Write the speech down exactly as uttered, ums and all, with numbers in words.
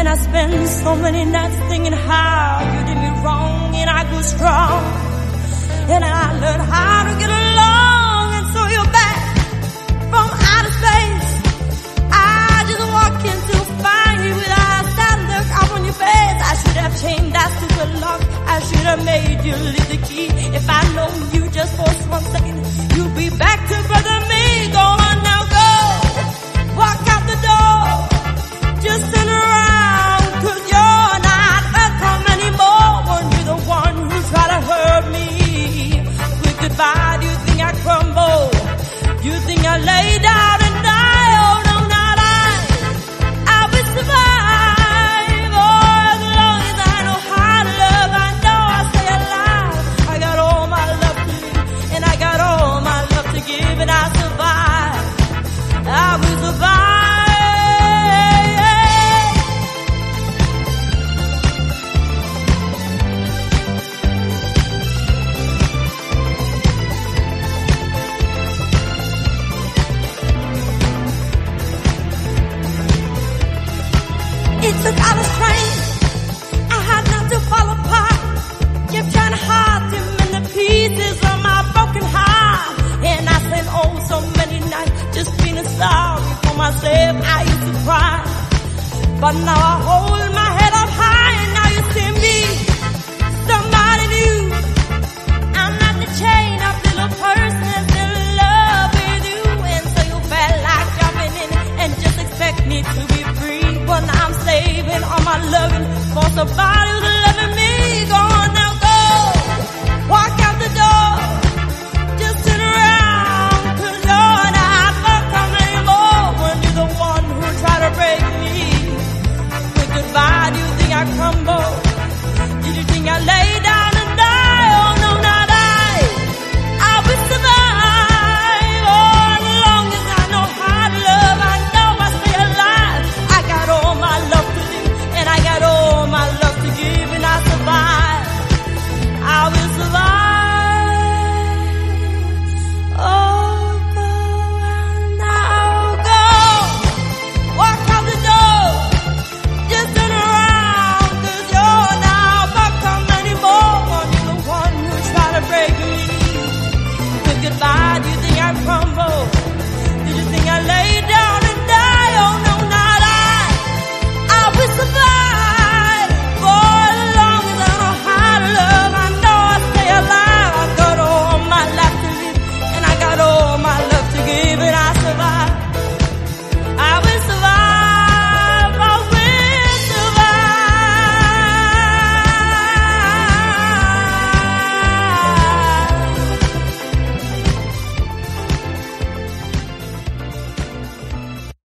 And I spent so many nights thinking how you did me wrong, and I grew strong. And I learned how to get along, and so you're back from outer space. I just walk into fire without a sad look up on your face. I should have changed that stupid lock. I should have made you leave the key. If I'd known you just for one second, you'd be back to brother me. Go on now, go. Walk out the door. Just turn around, 'cause you're not welcome anymore. Weren't you the one who tried to hurt me? With goodbye, do you think I crumble? You think I lay down and die? Oh no, not I. I will survive. Oh, as long as I know how to love, I know I'll stay alive. I got all my love to live, and I got all my love to give, and I survive. I will survive. It took all the strength I had not to fall apart. Kept trying hard to mend the pieces of my broken heart. And I spent oh so many nights just feeling sorry for myself. I used to cry, but now I hold my head up high, and now you see me, somebody new. I'm not the chain up little person that's in love with you. And so you felt like jumping in and just expect me to be free. But now I'm saving all my loving for somebody who's